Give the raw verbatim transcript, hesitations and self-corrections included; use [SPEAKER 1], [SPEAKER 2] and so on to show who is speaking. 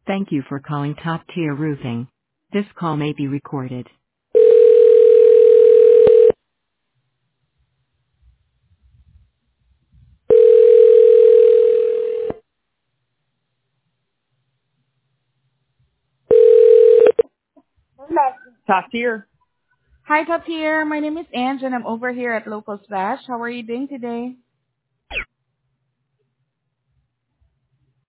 [SPEAKER 1] Thank you for calling Top Tier Roofing. This call may be recorded. Top Tier.
[SPEAKER 2] Hi, Top Tier. My name is Ange, and I'm over here at Local Splash. How are you doing today?